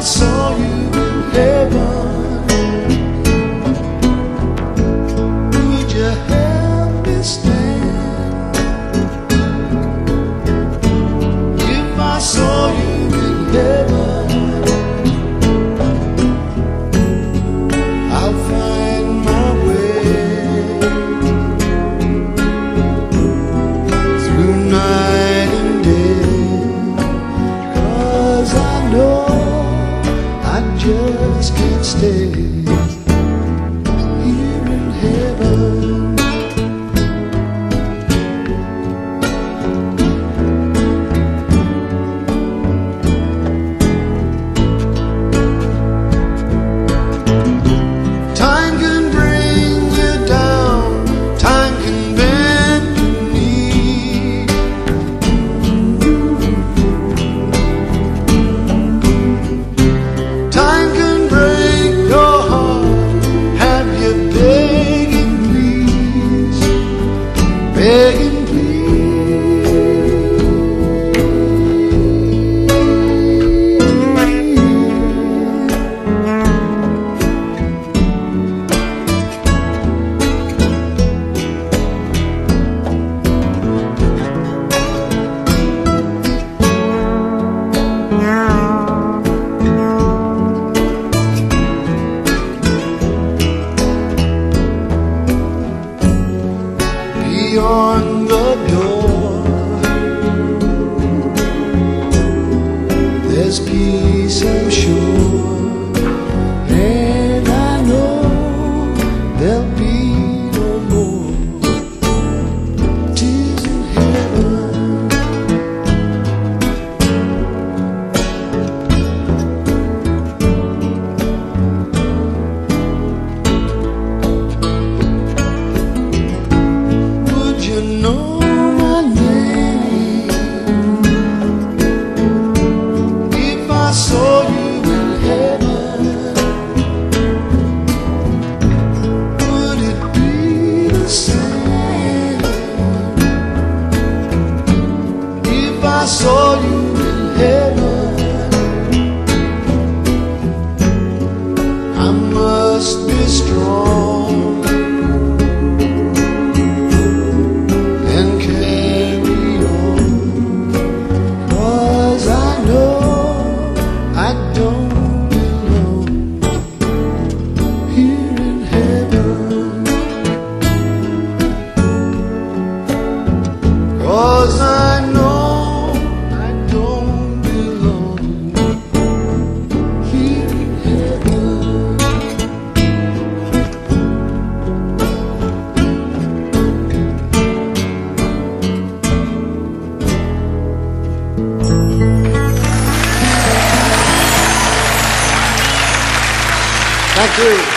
saw you in heaven, would you help me stand? If I saw you in heaven, I'll find my way through night and day, 'cause I know I just can't stay here in heaven. Time can bring you down, time can bend your knee. Time can break your heart, have you begging please, begging please. Beyond the door, there's peace, I'm sure, and I know there'll be no more tears in heaven. Would you know my name if I saw you in heaven? Would it be the same if I saw you in heaven? I must be strong and carry on, 'cause I know I don't belong here in heaven. 'Cause I know I don't belong here in heaven. Thank you.